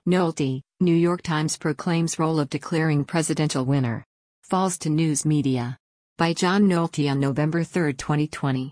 Nolte, New York Times proclaims role of declaring presidential winner. Falls to news media. By John Nolte on November 3, 2020.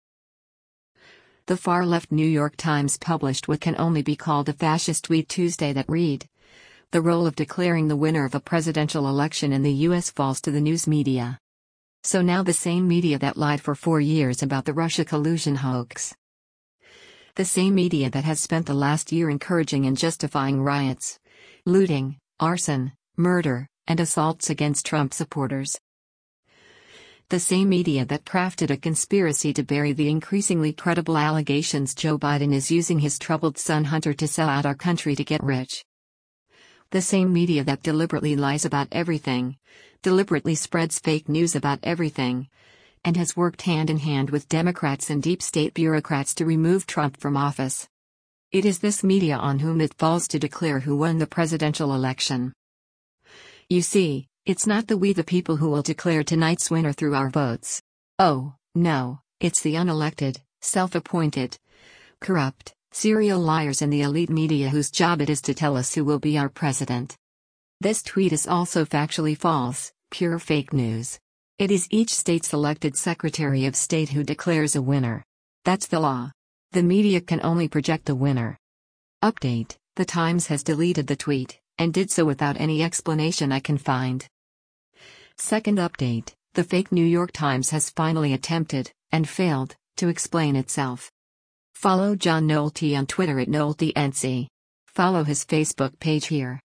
The far-left New York Times published what can only be called a fascist tweet Tuesday that read, "The role of declaring the winner of a presidential election in the U.S. falls to the news media." So now the same media that lied for 4 years about the Russia collusion hoax. The same media that has spent the last year encouraging and justifying riots, looting, arson, murder, and assaults against Trump supporters. The same media that crafted a conspiracy to bury the increasingly credible allegations Joe Biden is using his troubled son Hunter to sell out our country to get rich. The same media that deliberately lies about everything, deliberately spreads fake news about everything, and has worked hand in hand with Democrats and deep state bureaucrats to remove Trump from office. It is this media on whom it falls to declare who won the presidential election. You see, it's not we the people who will declare tonight's winner through our votes. Oh, no, it's the unelected, self-appointed, corrupt, serial liars in the elite media whose job it is to tell us who will be our president. This tweet is also factually false, pure fake news. It is each state's elected Secretary of State who declares a winner. That's the law. The media can only project the winner. Update: The Times has deleted the tweet, and did so without any explanation I can find. Second update: the fake New York Times has finally attempted, and failed, to explain itself. Follow John Nolte on Twitter at NolteNC. Follow his Facebook page here.